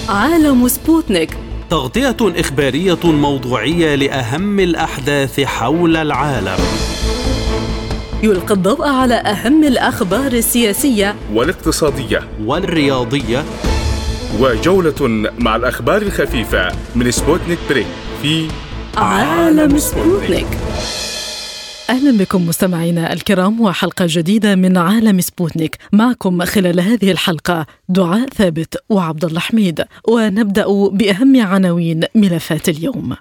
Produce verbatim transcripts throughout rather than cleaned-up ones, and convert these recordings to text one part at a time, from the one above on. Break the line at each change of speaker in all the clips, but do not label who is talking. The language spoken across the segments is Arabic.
عالم سبوتنيك،
تغطية إخبارية موضوعية لأهم الأحداث حول العالم.
يلقي الضوء على أهم الأخبار السياسية
والاقتصادية
والرياضية،
وجولة مع الأخبار الخفيفة من سبوتنيك بريك في
عالم سبوتنيك. أهلا بكم مستمعينا الكرام وحلقة جديدة من عالم سبوتنيك. معكم خلال هذه الحلقة دعاء ثابت وعبد الله حميد، ونبدأ بأهم عناوين ملفات اليوم.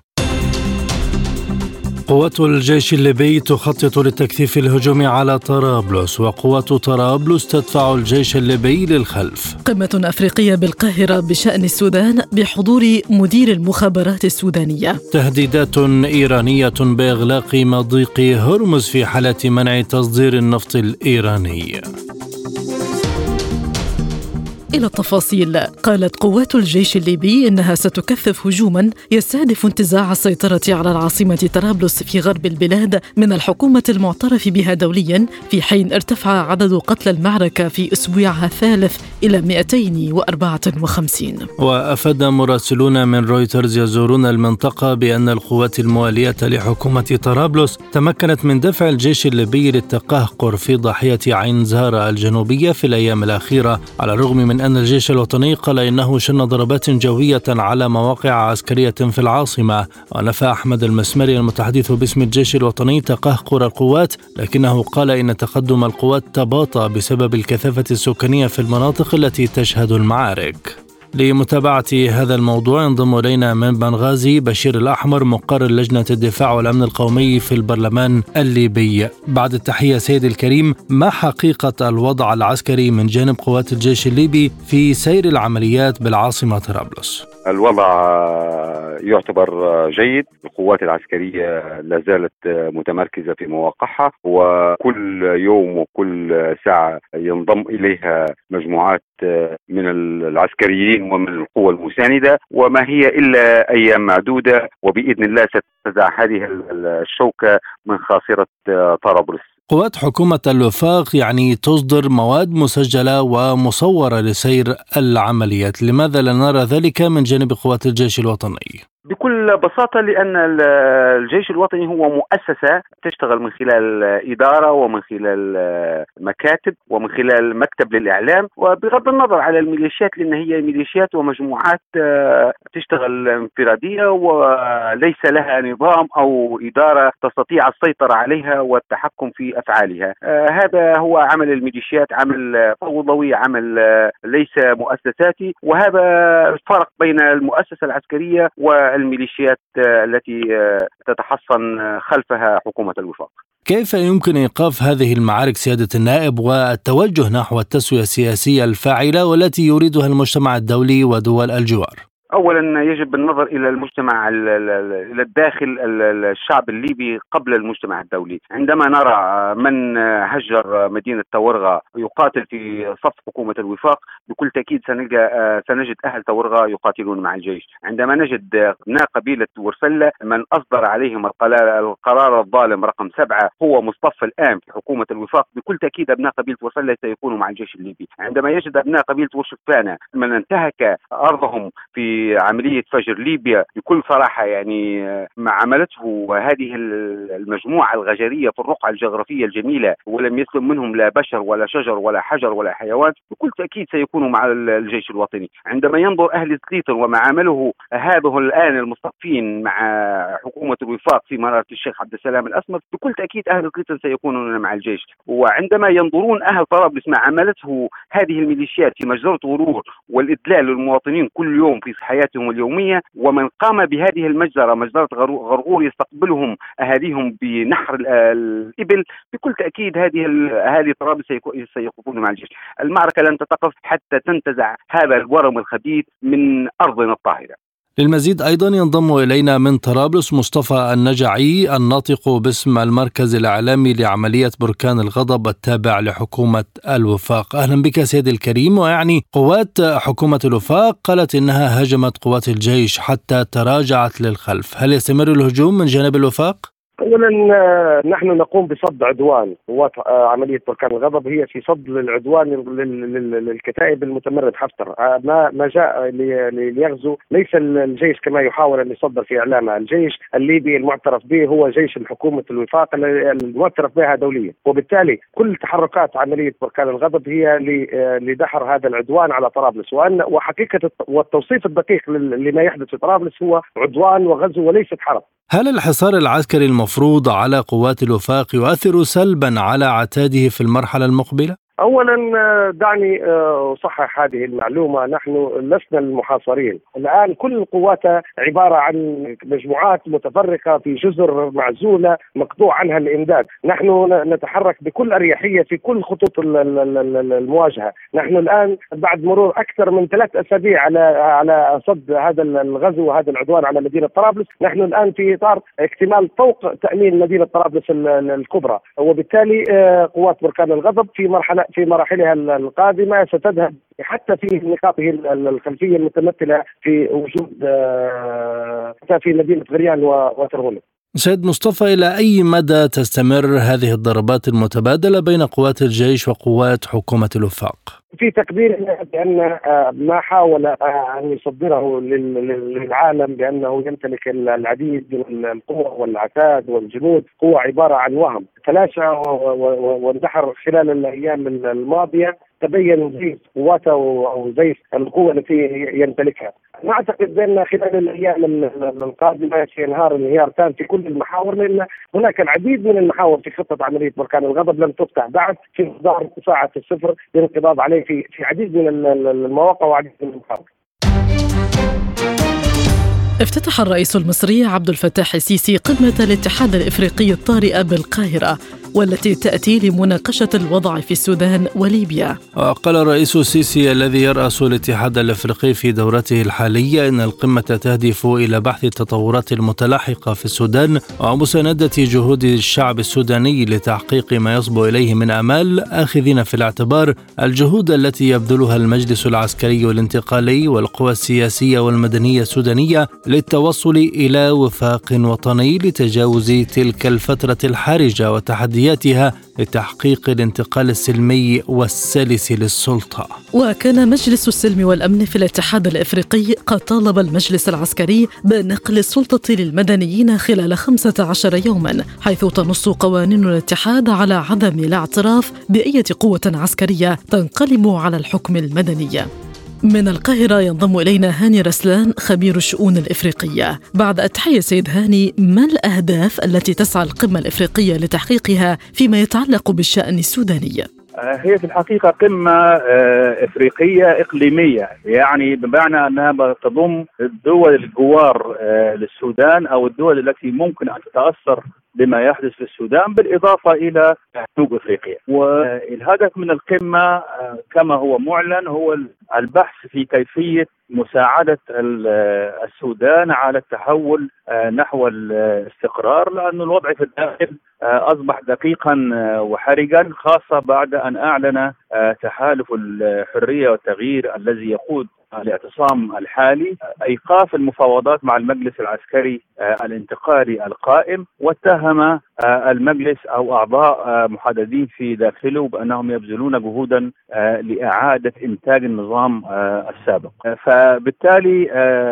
قوات الجيش الليبي تخطط لتكثيف الهجوم على طرابلس، وقوات طرابلس تدفع الجيش الليبي للخلف. قمة أفريقية بالقاهرة بشأن السودان بحضور مدير المخابرات السودانية. تهديدات إيرانية بإغلاق مضيق هرمز في حالة منع تصدير النفط الإيراني. إلى التفاصيل. قالت قوات الجيش الليبي إنها ستكثف هجوما يستهدف انتزاع السيطرة على العاصمة طرابلس في غرب البلاد من الحكومة المعترف بها دوليا، في حين ارتفع عدد قتلى المعركة في أسبوعها الثالث إلى مئتين وأربعة وخمسين. وأفاد مراسلون من رويترز يزورون المنطقة بأن القوات الموالية لحكومة طرابلس تمكنت من دفع الجيش الليبي للتقهقر في ضاحية عين زهرة الجنوبية في الأيام الأخيرة، على الرغم من أن الجيش الوطني قال إنه شن ضربات جوية على مواقع عسكرية في العاصمة. ونفى أحمد المسمري المتحدث باسم الجيش الوطني تقهقر القوات، لكنه قال إن تقدم القوات تباطأ بسبب الكثافة السكانية في المناطق التي تشهد المعارك. لمتابعة هذا الموضوع ينضم إلينا من بنغازي بشير الأحمر، مقرر لجنة الدفاع والأمن القومي في البرلمان الليبي. بعد التحية سيد الكريم، ما حقيقة الوضع العسكري من جانب قوات الجيش الليبي في سير العمليات بالعاصمة طرابلس؟
الوضع يعتبر جيد، القوات العسكرية لا زالت متمركزة في مواقعها، وكل يوم وكل ساعة ينضم إليها مجموعات من العسكريين ومن القوى المساندة، وما هي إلا أيام معدودة وبإذن الله ستنزع هذه الشوكة من خاصرة طرابلس.
قوات حكومة الوفاق يعني تصدر مواد مسجلة ومصورة لسير العمليات، لماذا لا نرى ذلك من جانب قوات الجيش الوطني؟
بكل بساطة لأن الجيش الوطني هو مؤسسة تشتغل من خلال إدارة ومن خلال مكاتب ومن خلال مكتب للإعلام، وبغض النظر على الميليشيات، لأن هي ميليشيات ومجموعات تشتغل انفرادية وليس لها نظام أو إدارة تستطيع السيطرة عليها والتحكم في أفعالها. هذا هو عمل الميليشيات، عمل فوضوي، عمل ليس مؤسساتي، وهذا الفرق بين المؤسسة العسكرية و الميليشيات التي تتحصن خلفها حكومة الوفاق.
كيف يمكن إيقاف هذه المعارك سيادة النائب والتوجه نحو التسوية السياسية الفاعلة والتي يريدها المجتمع الدولي ودول الجوار؟
أولا يجب النظر إلى المجتمع إلى الداخل الشعب الليبي قبل المجتمع الدولي. عندما نرى من هجر مدينة تورغة يقاتل في صف حكومة الوفاق، بكل تأكيد سنلقى سنجد أهل تورغة يقاتلون مع الجيش. عندما نجد أبناء قبيلة ورسلة من أصدر عليهم القرار الظالم رقم سبعة هو مصطفى الآن في حكومة الوفاق، بكل تأكيد أبناء قبيلة ورسلة سيكونوا مع الجيش الليبي. عندما يجد أبناء قبيلة ورشفانة من انتهك أرضهم في عملية فجر ليبيا، بكل صراحة يعني ما عملته هذه المجموعة الغجرية في الرقعة الجغرافية الجميلة ولم يسلم منهم لا بشر ولا شجر ولا حجر ولا حيوان، بكل تأكيد سيكونوا مع الجيش الوطني. عندما ينظر أهل سليطن وما عمله هذه الآن المصطفين مع حكومة الوفاق في مرارة الشيخ عبد السلام الأسمر، بكل تأكيد أهل سليطن سيكونون مع الجيش. وعندما ينظرون أهل طرابلس ما عملته هذه الميليشيات في مجزرة غرور والإدلال للمواطنين كل يوم في حياتهم اليومية، ومن قام بهذه المجزرة مجزرة غرغور يستقبلهم أهاليهم بنحر الإبل، بكل تأكيد هذه أهالي طرابلس سيقفون مع الجيش. المعركة لن تتقف حتى تنتزع هذا الورم الخبيث من أرضنا الطاهرة.
للمزيد أيضا ينضم إلينا من طرابلس مصطفى النجعي، الناطق باسم المركز الإعلامي لعملية بركان الغضب التابع لحكومة الوفاق. أهلا بك سيد الكريم. ويعني قوات حكومة الوفاق قالت إنها هجمت قوات الجيش حتى تراجعت للخلف، هل يستمر الهجوم من جانب الوفاق؟
اولا نحن نقوم بصد عدوان قوات عمليه بركان الغضب، هي في صد العدوان للكتائب المتمرد حفتر. ما ما جاء ليغزو ليس الجيش كما يحاول ان يصدر في اعلامه، الجيش الليبي المعترف به هو جيش الحكومه الوفاق المعترف بها دوليا، وبالتالي كل تحركات عمليه بركان الغضب هي لدحر هذا العدوان على طرابلس، وان وحقيقه والتوصيف الدقيق لما يحدث في طرابلس هو عدوان وغزو وليست حرب.
هل الحصار العسكري المفروض على قوات الوفاق يؤثر سلبا على عتاده في المرحلة المقبلة؟
أولا دعني أصحح هذه المعلومة، نحن لسنا المحاصرين الآن، كل القوات عبارة عن مجموعات متفرقة في جزر معزولة مقطوع عنها الإمداد. نحن نتحرك بكل أريحية في كل خطوط المواجهة. نحن الآن بعد مرور أكثر من ثلاث أسابيع على على صد هذا الغزو وهذا العدوان على مدينة طرابلس، نحن الآن في إطار اكتمال طوق تأمين مدينة طرابلس الكبرى، وبالتالي قوات بركان الغضب في مرحلة في مراحلها القادمة ستذهب حتى في نقاطه الخلفية المتمثلة في وجود في مدينة غريان وترغونة.
سيد مصطفى، إلى أي مدى تستمر هذه الضربات المتبادلة بين قوات الجيش وقوات حكومة الوفاق؟
في تقديرنا بأن ما حاول أن يصدره للعالم بأنه يمتلك العديد من القوى والعتاد والجنود، قوة عبارة عن وهم تلاشى واندحر خلال الأيام الماضية، تبين زيف قواته أو زيف القوة التي يمتلكها. نعتقد بأن خلال الأيام القادمة سينهار انهيار تام في كل المحاور، لأن هناك العديد من المحاور في خطة عملية بركان الغضب لم تفتح بعد في انتظار ساعة الصفر للانقضاض عليه في في عديد من المواقع وعديد من المحاور.
افتتح الرئيس المصري عبد الفتاح السيسي قمة الاتحاد الإفريقي الطارئة بالقاهرة، والتي تأتي لمناقشة الوضع في السودان وليبيا.
وقال الرئيس السيسي الذي يرأس الاتحاد الأفريقي في دورته الحالية إن القمة تهدف إلى بحث التطورات المتلاحقة في السودان ومساندة جهود الشعب السوداني لتحقيق ما يصبو إليه من آمال، آخذين في الاعتبار الجهود التي يبذلها المجلس العسكري الانتقالي والقوى السياسية والمدنية السودانية للتوصل إلى وفاق وطني لتجاوز تلك الفترة الحرجة وتحدياتها لتحقيق الانتقال السلمي والسلس للسلطة.
وكان مجلس السلم والأمن في الاتحاد الإفريقي قد طالب المجلس العسكري بنقل السلطة للمدنيين خلال خمسة عشر يوما، حيث تنص قوانين الاتحاد على عدم الاعتراف بأي قوة عسكرية تنقلب على الحكم المدني. من القاهرة ينضم إلينا هاني رسلان خبير الشؤون الإفريقية. بعد التحية سيد هاني، ما الأهداف التي تسعى القمة الإفريقية لتحقيقها فيما يتعلق بالشأن السوداني؟
هي في الحقيقة قمة إفريقية إقليمية، يعني بمعنى أنها تضم الدول الجوار للسودان أو الدول التي ممكن أن تتأثر بما يحدث في السودان، بالإضافة إلى جنوب أفريقيا. والهدف من القمة كما هو معلن هو البحث في كيفية مساعدة السودان على التحول نحو الاستقرار، لأن الوضع في الداخل أصبح دقيقا وحرجا، خاصة بعد أن أعلن تحالف الحرية والتغيير الذي يقود الاعتصام الحالي إيقاف المفاوضات مع المجلس العسكري الانتقالي القائم، واتهم المجلس أو أعضاء محددين في داخله بأنهم يبذلون جهودا لإعادة إنتاج النظام السابق. فبالتالي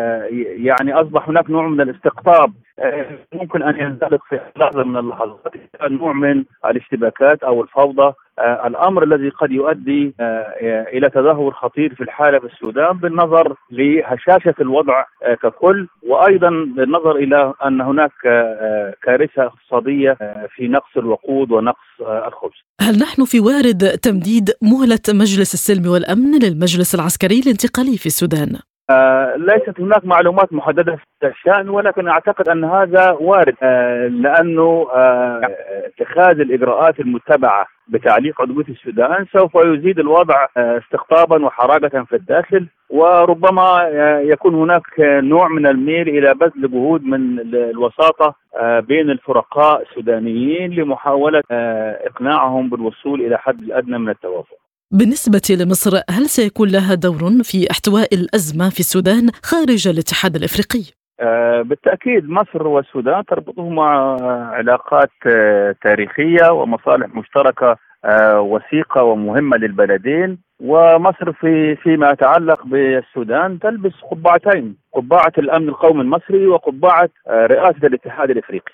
يعني أصبح هناك نوع من الاستقطاب ممكن أن ينزلق في لحظة من اللحظات نوع من الاشتباكات أو الفوضى، الأمر الذي قد يؤدي إلى تدهور خطير في الحالة في السودان بالنظر لهشاشة الوضع ككل، وأيضا بالنظر إلى أن هناك كارثة اقتصادية في نقص الوقود ونقص الخبز.
هل نحن في وارد تمديد مهلة مجلس السلم والأمن للمجلس العسكري الانتقالي في السودان؟
آه ليست هناك معلومات محددة في الشأن، ولكن أعتقد أن هذا وارد، آه لأنه آه اتخاذ الإجراءات المتبعة بتعليق عضوية السودان سوف يزيد الوضع آه استقطابا وحراجة في الداخل، وربما آه يكون هناك نوع من الميل إلى بذل جهود من الوساطة آه بين الفرقاء السودانيين لمحاولة آه إقناعهم بالوصول إلى حد الأدنى من التوافق.
بالنسبة لمصر، هل سيكون لها دور في احتواء الأزمة في السودان خارج الاتحاد الإفريقي؟
بالتأكيد مصر والسودان تربطهما علاقات تاريخية ومصالح مشتركة وثيقة ومهمة للبلدين. ومصر في فيما يتعلق بالسودان تلبس قبعتين، قبعة الأمن القومي المصري وقبعة رئاسة الاتحاد الإفريقي.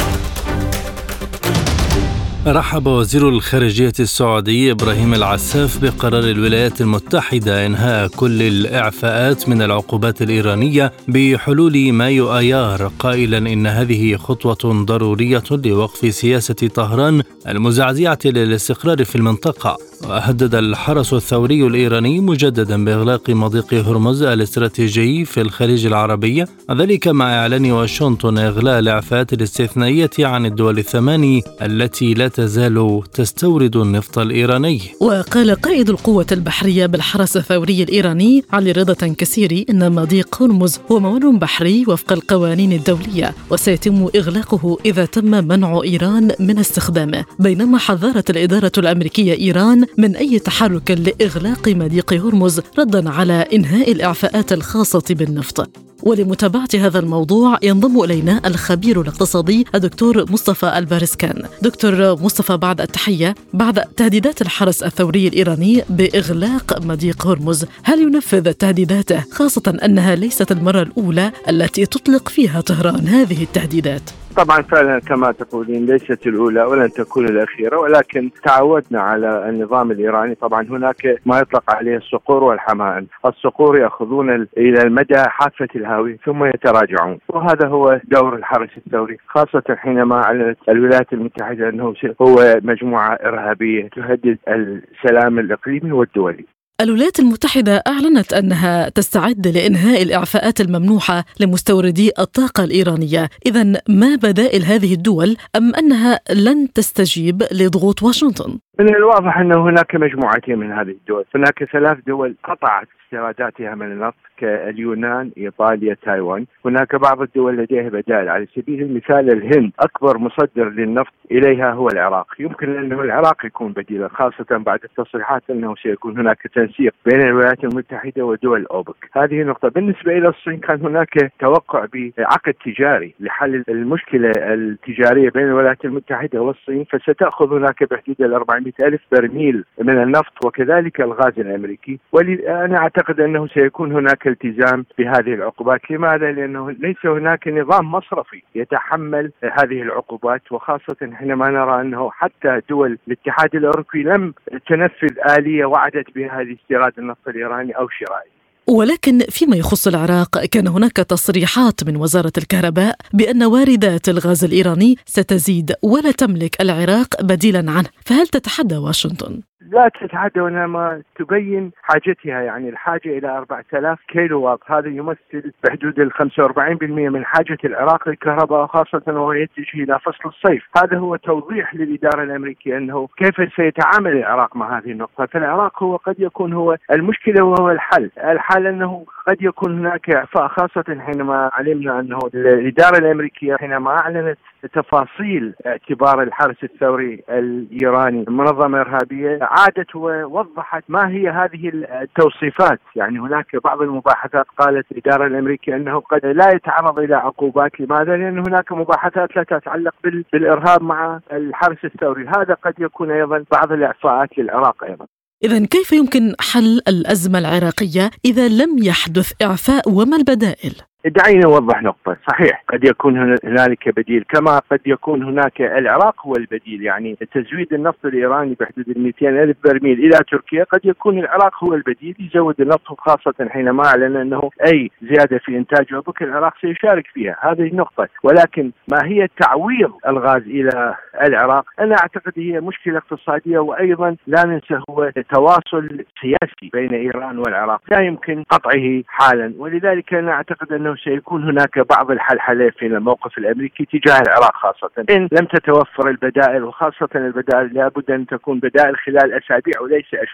رحب وزير الخارجية السعودي إبراهيم العساف بقرار الولايات المتحدة إنهاء كل الإعفاءات من العقوبات الإيرانية بحلول مايو آيار، قائلا إن هذه خطوة ضرورية لوقف سياسة طهران المزعزعة للاستقرار في المنطقة. وهدد الحرس الثوري الإيراني مجددا بإغلاق مضيق هرمز الاستراتيجي في الخليج العربي، ذلك مع إعلان واشنطن إغلاق الإعفاءات الاستثنائية عن الدول الثماني التي لا تزال تستورد النفط الإيراني.
وقال قائد القوة البحرية بالحرس الثوري الإيراني علي رضا تنكسيري إن مضيق هرمز هو ممر بحري وفق القوانين الدولية، وسيتم إغلاقه إذا تم منع إيران من استخدامه، بينما حذرت الإدارة الأمريكية إيران من أي تحرك لإغلاق مضيق هرمز ردا على إنهاء الإعفاءات الخاصة بالنفط. ولمتابعة هذا الموضوع ينضم إلينا الخبير الاقتصادي الدكتور مصطفى البارسكان. دكتور مصطفى، بعد التحية، بعد تهديدات الحرس الثوري الإيراني بإغلاق مضيق هرمز، هل ينفذ تهديداته، خاصة أنها ليست المرة الأولى التي تطلق فيها طهران هذه التهديدات؟
طبعا فعلا كما تقولين ليست الأولى ولن تكون الأخيرة، ولكن تعودنا على النظام الإيراني. طبعا هناك ما يطلق عليه الصقور والحمائم. الصقور يأخذون إلى المدى حافة الهاوية ثم يتراجعون، وهذا هو دور الحرس الثوري، خاصة حينما أعلنت الولايات المتحدة أنه هو مجموعة إرهابية تهدد السلام الإقليمي والدولي.
الولايات المتحدة أعلنت أنها تستعد لإنهاء الإعفاءات الممنوحة لمستوردي الطاقة الإيرانية. إذن ما بدائل هذه الدول، أم أنها لن تستجيب لضغوط واشنطن؟
من الواضح أن هناك مجموعتين من هذه الدول. هناك ثلاث دول قطعت استيراداتها من النفط كاليونان، إيطاليا، تايوان. هناك بعض الدول لديها بدائل، على سبيل المثال الهند أكبر مصدر للنفط إليها هو العراق. يمكن أن العراق يكون بديلا، خاصة بعد التصريحات أنه سيكون هناك تنسيق بين الولايات المتحدة ودول أوبك. هذه نقطة. بالنسبة إلى الصين كان هناك توقع بعقد تجاري لحل المشكلة التجارية بين الولايات المتحدة والصين، فستأخذ هناك بحدود الأربعمائة ألف برميل من النفط وكذلك الغاز الأمريكي. وأنا أعتقد أنه سيكون هناك التزام بهذه العقوبات. لماذا؟ لأنه ليس هناك نظام مصرفي يتحمل هذه العقوبات، وخاصة حينما نرى أنه حتى دول الاتحاد الأوروبي لم تنفذ آلية وعدت بها لاستيراد النفط الإيراني أو شرائه.
ولكن فيما يخص العراق كان هناك تصريحات من وزارة الكهرباء بأن واردات الغاز الإيراني ستزيد ولا تملك العراق بديلا عنه، فهل تتحدى واشنطن؟
لا تتحدى، وإنما تبين حاجتها، يعني الحاجة إلى أربعة آلاف كيلو واط. هذا يمثل بحدود ال خمسة وأربعين بالمئة من حاجة العراق للكهرباء، خاصة وهو يتجه إلى فصل الصيف. هذا هو توضيح للإدارة الأمريكية أنه كيف سيتعامل العراق مع هذه النقطة. فالعراق هو قد يكون هو المشكلة وهو الحل. الحل أنه قد يكون هناك إعفاء، خاصة حينما علمنا أنه الإدارة الأمريكية حينما أعلنت تفاصيل اعتبار الحرس الثوري الإيراني منظمة إرهابية، عادت ووضحت ما هي هذه التوصيفات. يعني هناك بعض المباحثات قالت الإدارة الأمريكية أنه قد لا يتعرض إلى عقوبات. لماذا؟ لأن هناك مباحثات لا تتعلق بالإرهاب مع الحرس الثوري. هذا قد يكون أيضا بعض الإعفاءات للعراق أيضا.
إذن كيف يمكن حل الأزمة العراقية إذا لم يحدث إعفاء، وما البدائل؟
دعينا نوضح نقطة. صحيح قد يكون هنالك بديل، كما قد يكون هناك العراق هو البديل. يعني تزويد النفط الإيراني بحدود مئتين ألف برميل إلى تركيا، قد يكون العراق هو البديل يزود النفط، خاصة حينما أعلن أنه أي زيادة في إنتاج وبك العراق سيشارك فيها. هذه النقطة. ولكن ما هي تعويض الغاز إلى العراق؟ أنا أعتقد هي مشكلة اقتصادية، وأيضا لا ننسى هو تواصل سياسي بين إيران والعراق لا يمكن قطعه حالا. ولذلك أنا أعتقد أنه سيكون هناك بعض الحلحلة في الموقف الأمريكي تجاه العراق، خاصة إن لم تتوفر البدائل، وخاصة البدائل لابد أن تكون بدائل خلال أسابيع وليس أشهر.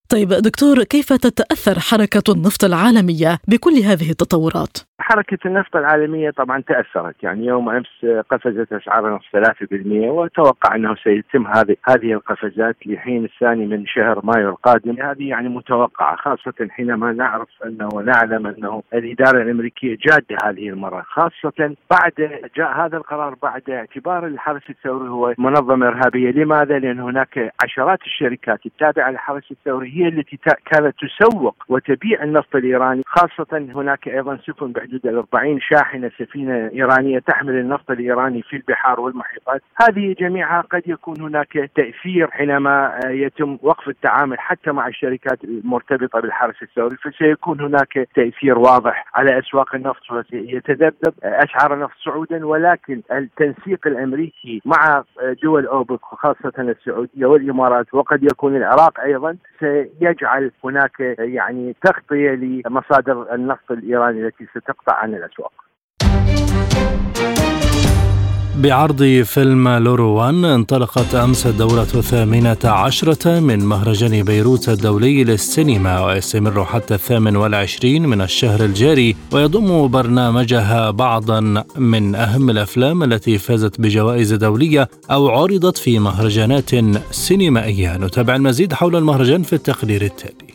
طيب دكتور، كيف تتأثر حركة النفط العالمية بكل هذه التطورات؟
حركة النفط العالمية طبعا تأثرت، يعني يوم أمس قفزت أسعار النفط ثلاثة بالمئة، وأتوقع أنه سيتم هذه هذه القفزات لحين الثاني من شهر مايو القادم. هذه يعني متوقعة، خاصة حينما نعرف أنه ونعلم أنه الإدارة الأمريكية جادة هذه المرة، خاصة بعد جاء هذا القرار بعد اعتبار الحرس الثوري هو منظمة إرهابية. لماذا؟ لأن هناك عشرات الشركات التابعة للحرس الثوري هي التي كانت تسوق وتبيع النفط الإيراني، خاصة هناك أيضا سفن بحدود الأربعين شاحنة سفينة إيرانية تحمل النفط الإيراني في البحار والمحيطات. هذه جميعها قد يكون هناك تأثير حينما يتم وقف التعامل حتى مع الشركات المرتبطة بالحرس الثوري، فسيكون هناك تأثير واضح على أسواق النفط ويتذبذب أسعار النفط صعودا. ولكن التنسيق الأمريكي مع دول أوبك خاصة السعودية والإمارات وقد يكون العراق أيضا سيجعل هناك يعني تغطية لمصادر النفط الإيراني التي ستقطع عن الأسواق.
بعرض فيلم لوروان انطلقت أمس الدورة الثامنة عشرة من مهرجان بيروت الدولي للسينما، ويستمر حتى الثامن والعشرين من الشهر الجاري، ويضم برنامجها بعضا من أهم الأفلام التي فازت بجوائز دولية أو عرضت في مهرجانات سينمائية. نتابع المزيد حول المهرجان في التقرير التالي.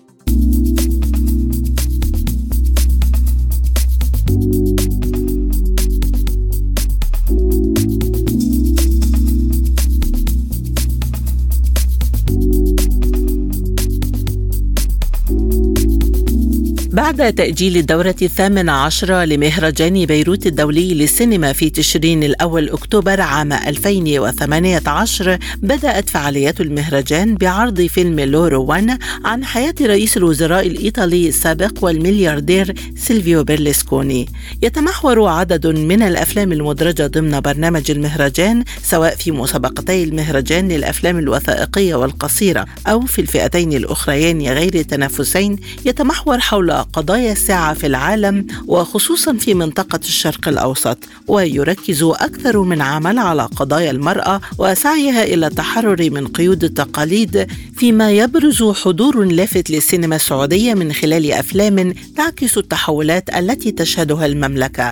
بعد تأجيل الدورة الثامنة عشرة لمهرجان بيروت الدولي للسينما في تشرين الأول أكتوبر عام ألفين وثمانية عشر، بدأت فعاليات المهرجان بعرض فيلم لوروان عن حياة رئيس الوزراء الإيطالي السابق والملياردير سيلفيو بيرلسكوني. يتمحور عدد من الأفلام المدرجة ضمن برنامج المهرجان سواء في مسابقتي المهرجان للأفلام الوثائقية والقصيرة أو في الفئتين الأخريين غير التنافسين، يتمحور حول قضايا الساعة في العالم وخصوصا في منطقة الشرق الأوسط، ويركز أكثر من عمل على قضايا المرأة وسعيها إلى التحرر من قيود التقاليد، فيما يبرز حضور لافت للسينما السعودية من خلال أفلام تعكس التحولات التي تشهدها المملكة.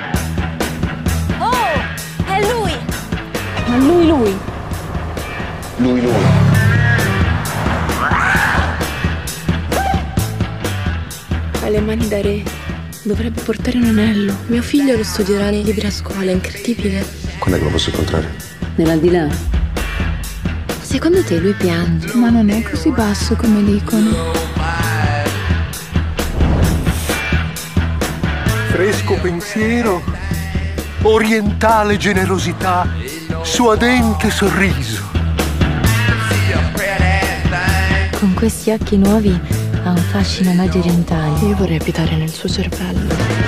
أوه هلوي هلوي لوي لوي لوي
Ha le mani da re. Dovrebbe portare un anello. Mio figlio lo studierà nei libri a scuola, è incredibile.
Quando è che lo posso incontrare?
Nell'aldilà. Secondo te lui piange?
Ma non è così basso come dicono.
Fresco pensiero, orientale generosità, suadente sorriso.
Con questi occhi nuovi ha un fascino medio orientale. Io vorrei abitare nel suo cervello.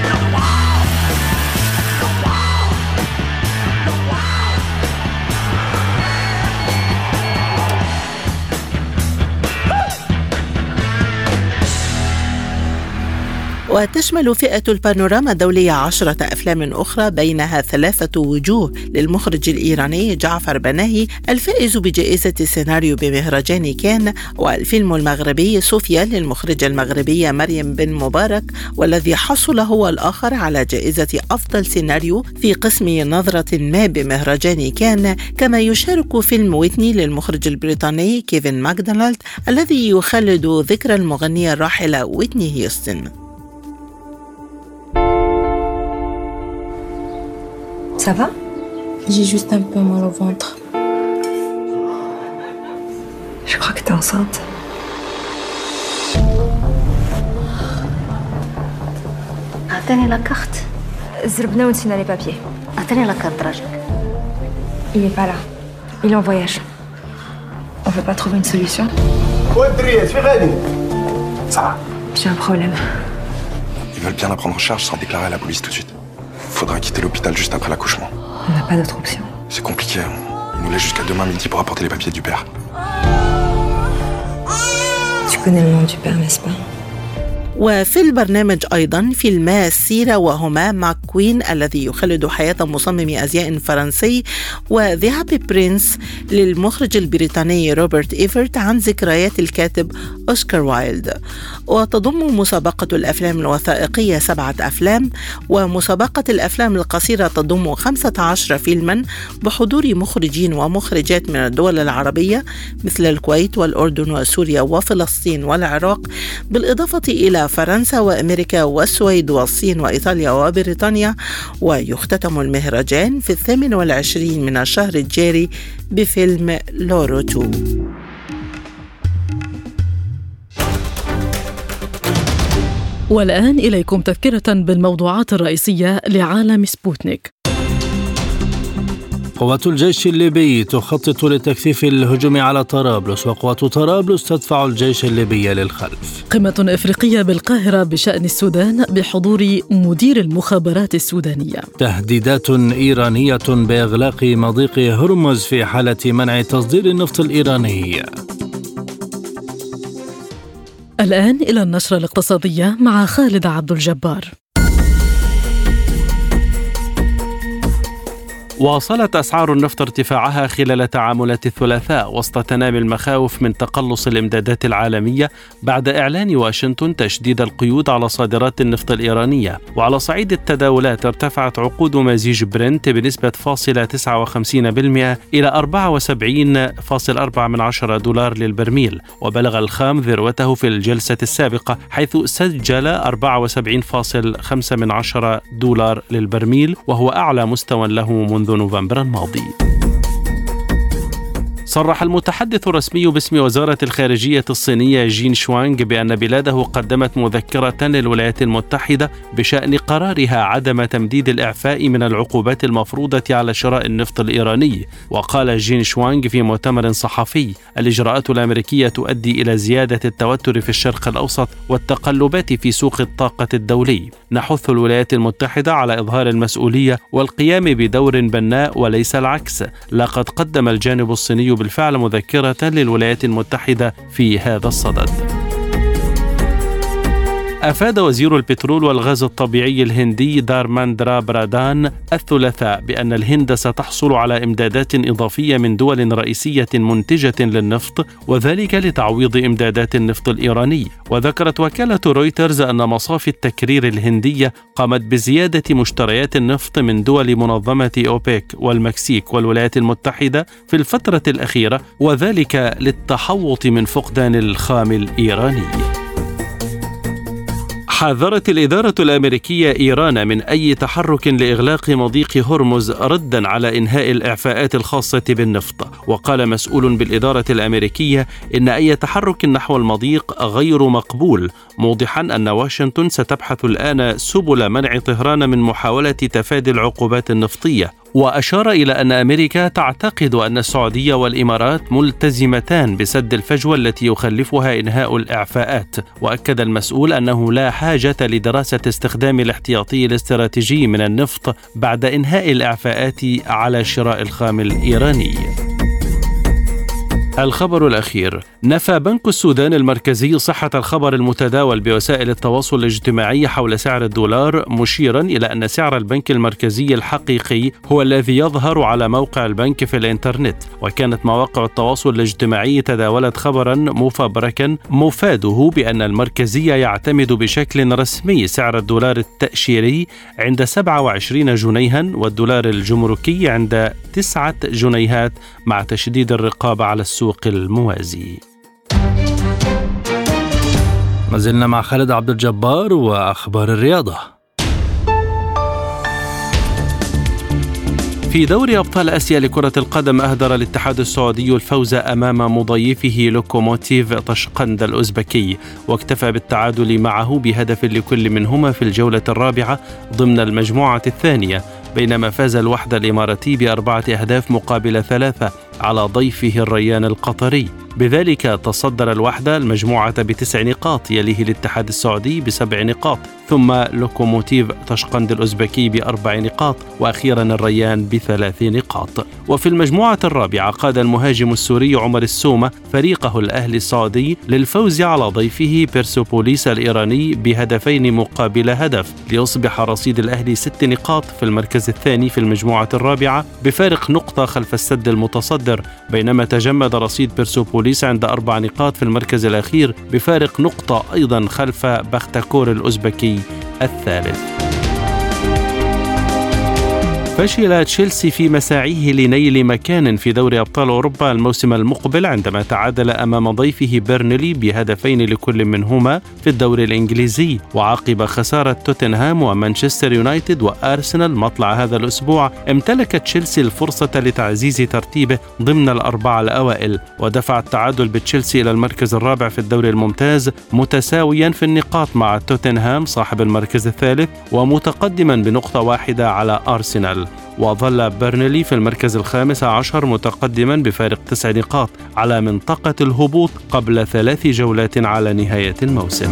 وتشمل فئة البانوراما الدولية عشرة أفلام أخرى، بينها ثلاثة وجوه للمخرج الإيراني جعفر بناهي الفائز بجائزة السيناريو بمهرجان كان، والفيلم المغربي صوفيا للمخرجة المغربية مريم بن مبارك، والذي حصل هو الآخر على جائزة أفضل سيناريو في قسم نظرة ما بمهرجان كان. كما يشارك فيلم ويتني للمخرج البريطاني كيفن ماكدونالد الذي يخلد ذكرى المغنية الراحلة ويتني هيوستن.
Ça va?
J'ai juste un peu mal au ventre.
Je crois que t'es enceinte.
أعطيني la carte.
زربنا ونسينا les papiers.
أعطيني la carte راجل.
Il est pas là. Il est en voyage. On peut pas trouver une solution?
Ça va?
J'ai un problème.
Ils veulent bien la prendre en charge sans déclarer à la police tout de suite. Faudra quitter l'hôpital juste après l'accouchement.
On n'a pas d'autre option.
C'est compliqué. Il nous laisse jusqu'à demain midi pour apporter les papiers du père.
Tu connais le nom du père, n'est-ce pas?
وفي البرنامج أيضا فيلما السيرة وهما ماكوين الذي يخلد حياة مصمم أزياء فرنسي، وذا هابي برنس للمخرج البريطاني روبرت إيفرت عن ذكريات الكاتب أوسكار وايلد. وتضم مسابقة الأفلام الوثائقية سبعة أفلام، ومسابقة الأفلام القصيرة تضم خمسة عشر فيلما بحضور مخرجين ومخرجات من الدول العربية مثل الكويت والأردن وسوريا وفلسطين والعراق، بالإضافة إلى فرنسا وأمريكا والسويد والصين وإيطاليا وبريطانيا. ويختتم المهرجان في الثامن والعشرين من الشهر الجاري بفيلم لورو تو.
والآن إليكم تذكرة بالموضوعات الرئيسية لعالم سبوتنيك.
قوات الجيش الليبي تخطط لتكثيف الهجوم على طرابلس، وقوات طرابلس تدفع الجيش الليبي للخلف.
قمة إفريقية بالقاهرة بشأن السودان بحضور مدير المخابرات السودانية.
تهديدات إيرانية بإغلاق مضيق هرمز في حالة منع تصدير النفط الإيراني.
الآن إلى النشرة الاقتصادية مع خالد عبد الجبار.
واصلت أسعار النفط ارتفاعها خلال تعاملات الثلاثاء وسط تنامي المخاوف من تقلص الإمدادات العالمية بعد إعلان واشنطن تشديد القيود على صادرات النفط الإيرانية. وعلى صعيد التداولات ارتفعت عقود مزيج برنت بنسبة فاصلة تسعة وخمسين بالمئة إلى أربعة وسبعين فاصلة أربعة دولار للبرميل، وبلغ الخام ذروته في الجلسة السابقة حيث سجل أربعة وسبعين فاصلة خمسة دولار للبرميل، وهو أعلى مستوى له منذ نوفمبر الماضي. صرح المتحدث الرسمي باسم وزارة الخارجية الصينية جين شوانغ بأن بلاده قدمت مذكرة للولايات المتحدة بشأن قرارها عدم تمديد الإعفاء من العقوبات المفروضة على شراء النفط الإيراني. وقال جين شوانغ في مؤتمر صحفي: الإجراءات الأمريكية تؤدي إلى زيادة التوتر في الشرق الأوسط والتقلبات في سوق الطاقة الدولي. نحث الولايات المتحدة على إظهار المسؤولية والقيام بدور بناء وليس العكس. لقد قدم الجانب الصيني بالفعل مذكرة للولايات المتحدة في هذا الصدد. أفاد وزير البترول والغاز الطبيعي الهندي دارماندرا برادان الثلاثاء بأن الهند ستحصل على إمدادات إضافية من دول رئيسية منتجة للنفط، وذلك لتعويض إمدادات النفط الإيراني. وذكرت وكالة رويترز أن مصافي التكرير الهندية قامت بزيادة مشتريات النفط من دول منظمة أوبيك والمكسيك والولايات المتحدة في الفترة الأخيرة، وذلك للتحوط من فقدان الخام الإيراني. حذرت الإدارة الأمريكية إيران من أي تحرك لإغلاق مضيق هرمز ردا على إنهاء الإعفاءات الخاصة بالنفط. وقال مسؤول بالإدارة الأمريكية إن أي تحرك نحو المضيق غير مقبول، موضحا أن واشنطن ستبحث الآن سبل منع طهران من محاولة تفادي العقوبات النفطية. وأشار إلى أن أمريكا تعتقد أن السعودية والإمارات ملتزمتان بسد الفجوة التي يخلفها إنهاء الإعفاءات. وأكد المسؤول أنه لا حاجة لدراسة استخدام الاحتياطي الاستراتيجي من النفط بعد إنهاء الإعفاءات على شراء الخام الإيراني. الخبر الأخير: نفى بنك السودان المركزي صحة الخبر المتداول بوسائل التواصل الاجتماعي حول سعر الدولار، مشيرا إلى أن سعر البنك المركزي الحقيقي هو الذي يظهر على موقع البنك في الإنترنت. وكانت مواقع التواصل الاجتماعي تداولت خبرا مفبركا مفاده بأن المركزية يعتمد بشكل رسمي سعر الدولار التأشيري عند سبعة وعشرين جنيها والدولار الجمركي عند تسعة جنيهات، مع تشديد الرقابة على السوق الموازي.
ما زلنا مع خالد عبد الجبار وأخبار الرياضة.
في دوري أبطال آسيا لكرة القدم أهدر الاتحاد السعودي الفوز أمام مضيفه لوكوموتيف طشقند الأوزبكي، واكتفى بالتعادل معه بهدف لكل منهما في الجولة الرابعة ضمن المجموعة الثانية، بينما فاز الوحدة الإماراتي بأربعة أهداف مقابل ثلاثة على ضيفه الريان القطري. بذلك تصدر الوحدة المجموعة بتسع نقاط، يليه الاتحاد السعودي بسبع نقاط، ثم لوكوموتيف طشقند الأوزبكي بأربع نقاط، وأخيرا الريان بثلاث نقاط. وفي المجموعة الرابعة قاد المهاجم السوري عمر السومة فريقه الأهلي السعودي للفوز على ضيفه بيرسوبوليس الإيراني بهدفين مقابل هدف، ليصبح رصيد الأهلي ست نقاط في المركز الثاني في المجموعة الرابعة بفارق نقطة خلف السد المتصدر، بينما تجمد رصيد بيرسوبوليس عند أربع نقاط في المركز الأخير بفارق نقطة أيضا خلف بختكور الأوزبكي الثالث. فشل تشيلسي في مساعيه لنيل مكان في دوري أبطال أوروبا الموسم المقبل عندما تعادل أمام ضيفه بيرنلي بهدفين لكل منهما في الدوري الإنجليزي، وعقب خسارة توتنهام ومانشستر يونايتد وأرسنال مطلع هذا الأسبوع امتلك تشيلسي الفرصة لتعزيز ترتيبه ضمن الأربعة الأوائل، ودفع التعادل بتشيلسي إلى المركز الرابع في الدوري الممتاز متساويا في النقاط مع توتنهام صاحب المركز الثالث ومتقدما بنقطة واحدة على أرسنال. وظل بيرنلي في المركز الخامس عشر متقدما بفارق تسع نقاط على منطقة الهبوط قبل ثلاث جولات على نهاية الموسم.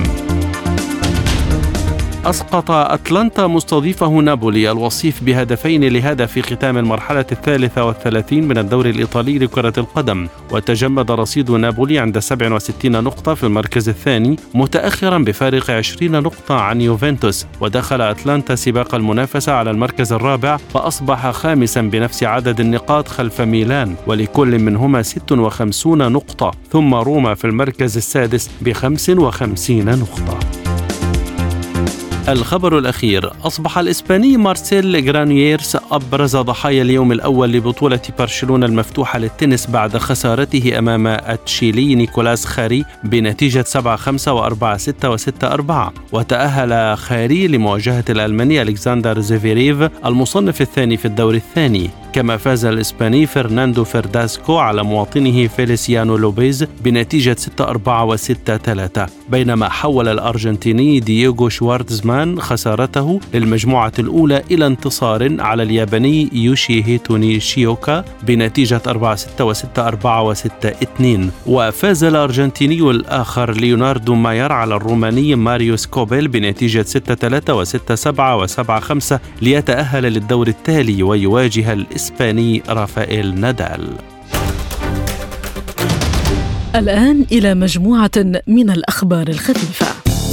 أسقط أتلانتا مستضيفه نابولي الوصيف بهدفين لهدف في ختام المرحلة الثالثة والثلاثين من الدوري الإيطالي لكرة القدم، وتجمد رصيد نابولي عند سبع وستين نقطة في المركز الثاني متأخرا بفارق عشرين نقطة عن يوفنتوس، ودخل أتلانتا سباق المنافسة على المركز الرابع فأصبح خامسا بنفس عدد النقاط خلف ميلان ولكل منهما ست وخمسين نقطة، ثم روما في المركز السادس بخمس وخمسين نقطة. الخبر الأخير: أصبح الإسباني مارسيل جرانييرس أبرز ضحايا اليوم الأول لبطولة برشلونة المفتوحة للتنس بعد خسارته أمام التشيلي نيكولاس خاري بنتيجة سبعة خمسة وأربعة ستة وستة أربعة، وتأهل خاري لمواجهة الألماني ألكسندر زيفيريف المصنف الثاني في الدور الثاني. كما فاز الإسباني فرناندو فرداسكو على مواطنه فيليسيانو لوبيز بنتيجة ستة أربعة وستة ثلاثة، بينما حول الأرجنتيني دييغو شوارتزمان خسارته للمجموعة الأولى إلى انتصار على الياباني يوشيهيتو نيشيوكا بنتيجة أربعة ستة وستة أربعة وستة اثنين. وفاز الأرجنتيني الآخر ليوناردو ماير على الروماني ماريو سكوبيل بنتيجة ستة ثلاثة وستة سبعة وسبعة خمسة ليتأهل للدور التالي ويواجه الإسباني رافائيل نادال.
الآن إلى مجموعة من الأخبار الخفيفة.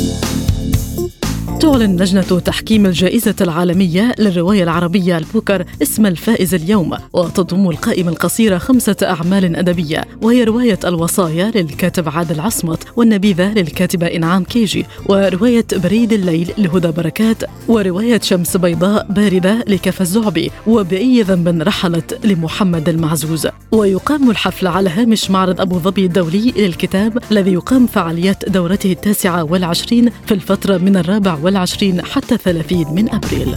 تعلن لجنة تحكيم الجائزة العالمية للرواية العربية البوكر اسم الفائز اليوم، وتضم القائمة القصيرة خمسة أعمال أدبية، وهي رواية الوصايا للكاتب عادل عصمت، والنبيذة للكاتبة إنعام كيجي، ورواية بريد الليل لهدى بركات، ورواية شمس بيضاء باردة لكفى الزعبي، وبأي ذنب رحلت لمحمد المعزوز. ويقام الحفل على هامش معرض أبو ظبي الدولي للكتاب الذي يقام فعاليات دورته التاسعة والعشرين في الفترة من الرابع والعشرين حتى ثلاثين من أبريل.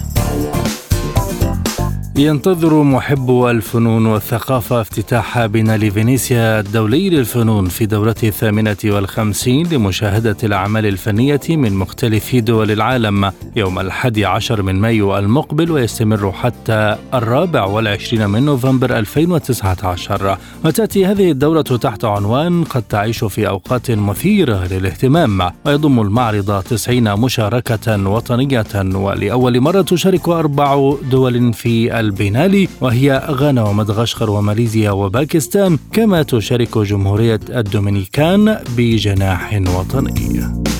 ينتظر محبو الفنون والثقافة افتتاح بينالي فينيسيا الدولي للفنون في دورته الثامنة والخمسين لمشاهدة الأعمال الفنية من مختلف دول العالم يوم الحادي عشر من مايو المقبل، ويستمر حتى الرابع والعشرين من نوفمبر ألفين وتسعة عشر. وتأتي هذه الدورة تحت عنوان قد تعيش في أوقات مثيرة للاهتمام، ويضم المعرض تسعين مشاركة وطنية، ولأول مرة تشارك أربع دول في البينالي وهي غانا ومدغشقر وماليزيا وباكستان، كما تشارك جمهورية الدومينيكان بجناح وطني.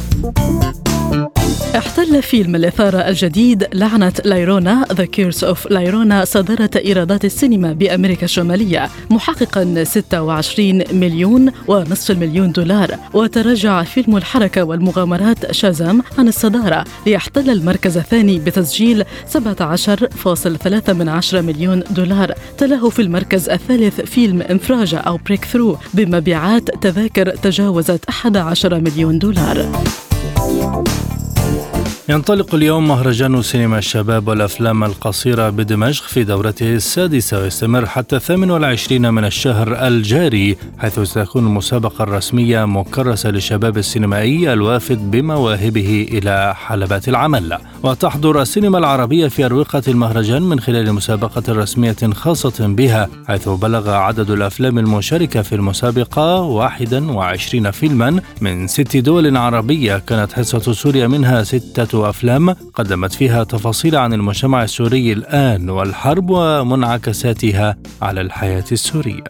احتل فيلم الإثارة الجديد لعنة لايرونا The Curse of لايرونا صدارة إيرادات السينما بأمريكا الشمالية، محققا ستة وعشرين مليون ونصف المليون دولار، وتراجع فيلم الحركة والمغامرات شازام عن الصدارة ليحتل المركز الثاني بتسجيل سبعة عشر فاصلة ثلاثة من عشرة مليون دولار. تلاه في المركز الثالث فيلم انفراجة أو بريك ثرو بمبيعات تذاكر تجاوزت أحد عشر مليون دولار.
ينطلق اليوم مهرجان سينما الشباب والأفلام القصيرة بدمشق في دورته السادسة، ويستمر حتى الثامن والعشرين من الشهر الجاري، حيث ستكون المسابقة الرسمية مكرسة للشباب السينمائي الوافد بمواهبه إلى حلبات العمل. وتحضر السينما العربية في أروقة المهرجان من خلال مسابقة رسمية خاصة بها، حيث بلغ عدد الأفلام المشاركة في المسابقة واحد وعشرين فيلما من ست دول عربية، كانت حصة سوريا منها ستة أفلام قدمت فيها تفاصيل عن المجتمع السوري الآن والحرب ومنعكساتها على الحياة السورية.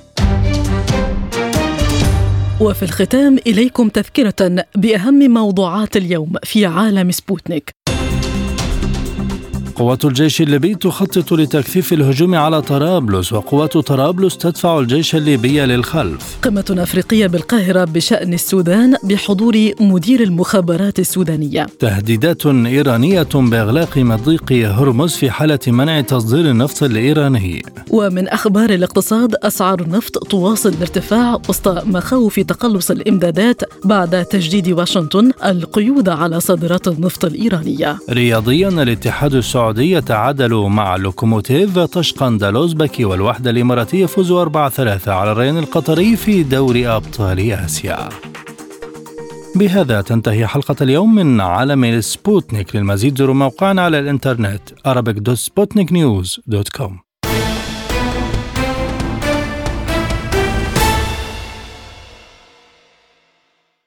وفي الختام إليكم تذكرة بأهم موضوعات اليوم في عالم سبوتنيك.
قوات الجيش الليبي تخطط لتكثيف الهجوم على طرابلس، وقوات طرابلس تدفع الجيش الليبي للخلف.
قمة أفريقية بالقاهرة بشأن السودان بحضور مدير المخابرات السودانية.
تهديدات إيرانية بإغلاق مضيق هرمز في حالة منع تصدير النفط الإيراني.
ومن أخبار الاقتصاد، أسعار النفط تواصل الارتفاع وسط مخاوف تقلص الإمدادات بعد تجديد واشنطن القيود على صادرات النفط الإيرانية.
رياضيا، الاتحاد السعودي تعادلوا مع لوكوموتيف طشقند الأوزبكي والوحدة الإماراتية يفوزوا أربعة ثلاثة على الريان القطري في دوري أبطال آسيا. بهذا تنتهي حلقة اليوم من عالم سبوتنيك. للمزيد زوروا موقعنا على الإنترنت arabic dot sputnik news dot com.